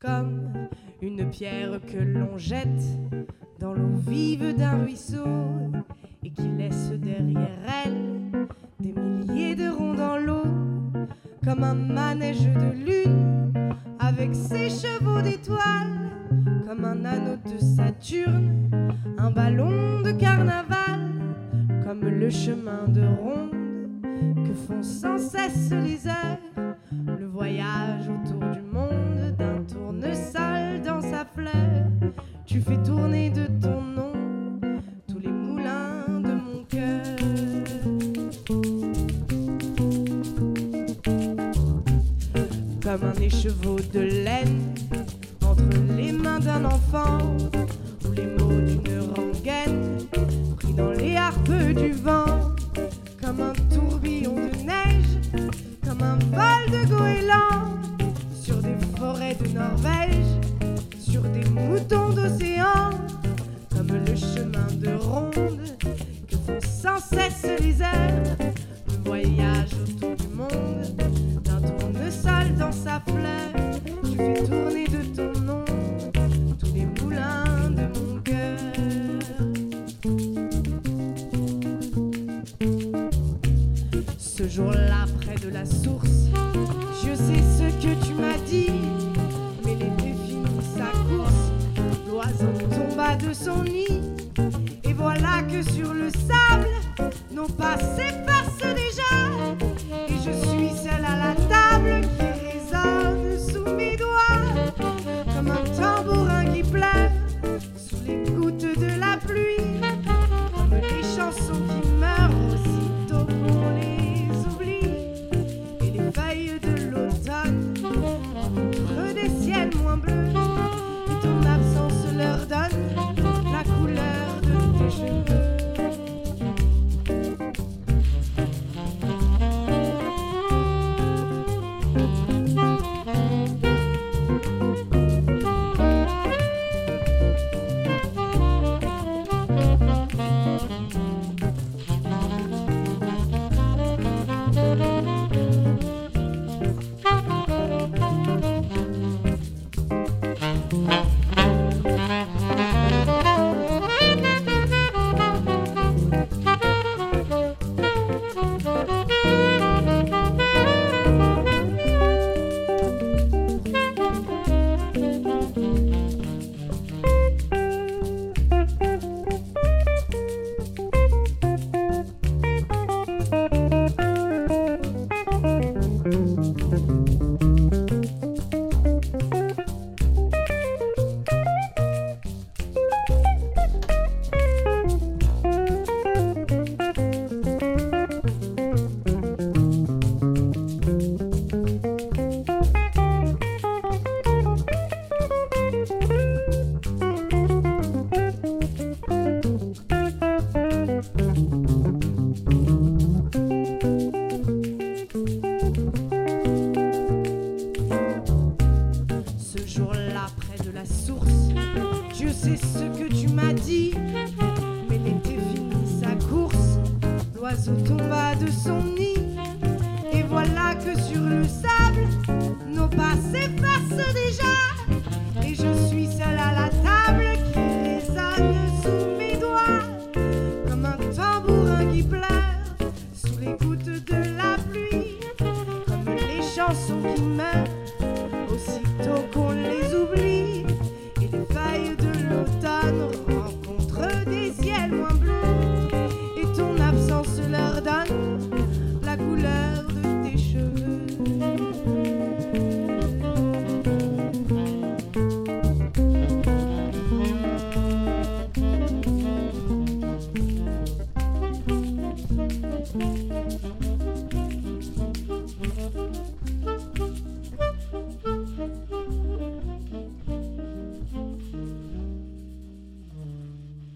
comme une pierre que l'on jette dans l'eau vive d'un ruisseau et qui laisse derrière elle des milliers de ronds dans l'eau, comme un manège de lune avec ses chevaux d'étoiles, comme un anneau de Saturne, un ballon de carnaval, comme le chemin de ronde que font sans cesse les heures, le voyage autour du monde d'un tournesol dans sa fleur. Tu fais tourner de ton nom tous les moulins de mon cœur. Comme un écheveau de laine entre les mains d'un enfant, ou les mots d'une rengaine pris dans les harpes du vent, comme un tourbillon de neige, comme un vol de goéland sur des forêts de Norvège, sur des moutons d'océan, comme le chemin de ronde que font sans cesse les heures, le voyage autour du monde d'un tournesol dans sa fleur. Tu fais tourner de ton nom tous les moulins de mon cœur. Ce jour-là, près de la source, je sais ce que tu m'as dit, mais l'été finit sa course, l'oiseau tomba de son nid, et voilà que sur le sable, nos pas s'effacent déjà, et je suis seule à la table qui résonne sous mes doigts, comme un tambourin qui pleure sous les gouttes de la pluie, comme les chansons qui meurent aussitôt qu'on les oublie, et les feuilles de l'automne rencontrent des ciels moins bleus, et ton absence leur donne la couleur de tes cheveux. Je sais ce que tu m'as dit, mais l'été finit sa course, l'oiseau tomba de son nid.